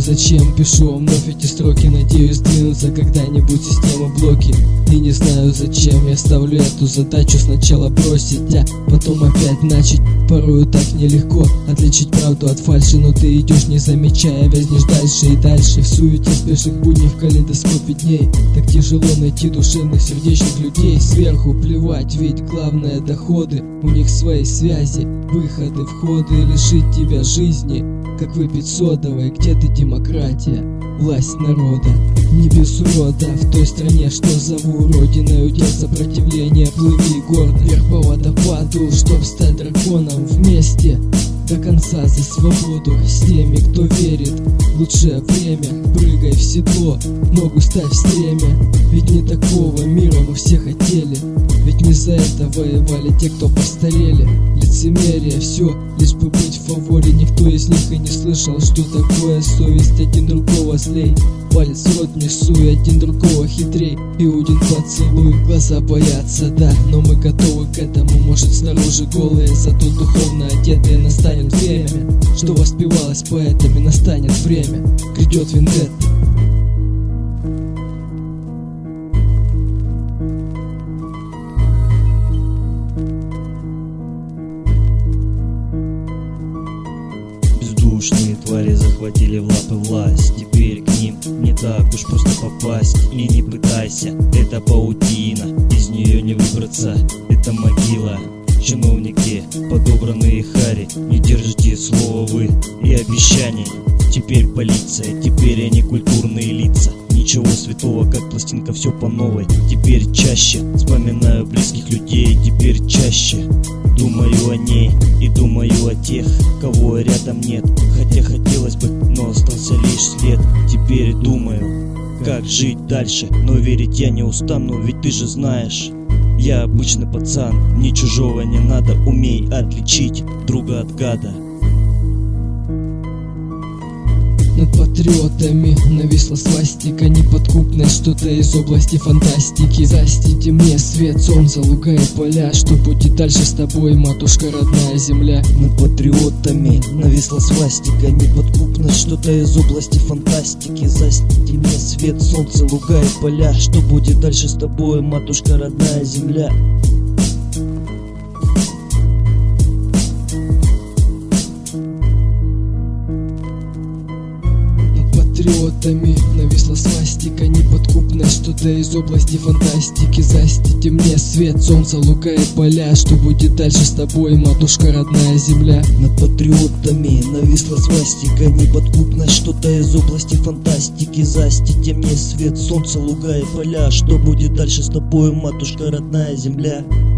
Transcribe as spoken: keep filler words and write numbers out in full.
зачем пишу вновь эти строки. Надеюсь сдвинуться когда-нибудь система блоки. И не знаю зачем я ставлю эту задачу. Сначала бросить, а потом опять начать. Порою так нелегко отличить правду от фальши, но ты идешь не замечая, вязнешь дальше и дальше. В суете спешных будней, в калейдоскопе дней так тяжело найти душевных сердечных людей. Сверху плевать, ведь главное доходы. У них свои связи, выходы, входы. Лишить тебя жизни, как выпить содовой. Где ты, демократия, власть народа? Не без урода в той стране, что зову родиной. Удел сопротивления, плыви гордо вверх по водопаду, чтоб стать драконом вместе до конца за свободу. С теми, кто верит в лучшее время, прыгай в седло, ногу ставь в стремя. Ведь не такого мира мы все хотели, ведь не за это воевали те, кто постарели. Лицемерие, все, лишь бы быть в фаворе. Никто из них и не слышал, что такое совесть. Один другого злей, палец в рот не суй, один другого хитрей. Иудин поцелуй, глаза боятся, да, но мы готовы к этому. Может, снаружи голые, зато духовно одетые. Настанет время, что воспевалось поэтами. Настанет время, грядет вендетта. Бездушные твари захватили в лапы власть. Теперь к ним не так уж просто попасть. И не пытайся, это паутина, из нее не выбраться, это могила. Чиновники, подобранные хари, не держите слова вы и обещаний. Теперь полиция, теперь они культурные лица. Ничего святого, как пластинка, все по новой. Теперь чаще вспоминаю близких людей, теперь чаще думаю о ней и думаю о тех, кого рядом нет. Хотя хотелось бы, но остался лишь след. Теперь думаю, как жить дальше, но верить я не устану, ведь ты же знаешь, я обычный пацан, мне чужого не надо, умей отличить друга от гада. Над патриотами нависла свастика неподкупная, что-то из области фантастики. Застите мне свет, солнце, луга и поля, что будет дальше с тобой, матушка родная земля. Над патриотами нависла свастика неподкупная, что-то из области фантастики. Застите мне свет, солнце, луга и поля, что будет дальше с тобой, матушка родная земля. Патриотами нависла свастика неподкупная, что-то из области фантастики. Застите мне свет, солнце, луга и поля, что будет дальше с тобой, матушка родная земля. Над патриотами нависла свастика неподкупная, что-то из области фантастики. Застите мне свет, солнце, луга и поля, что будет дальше с тобой, матушка родная земля.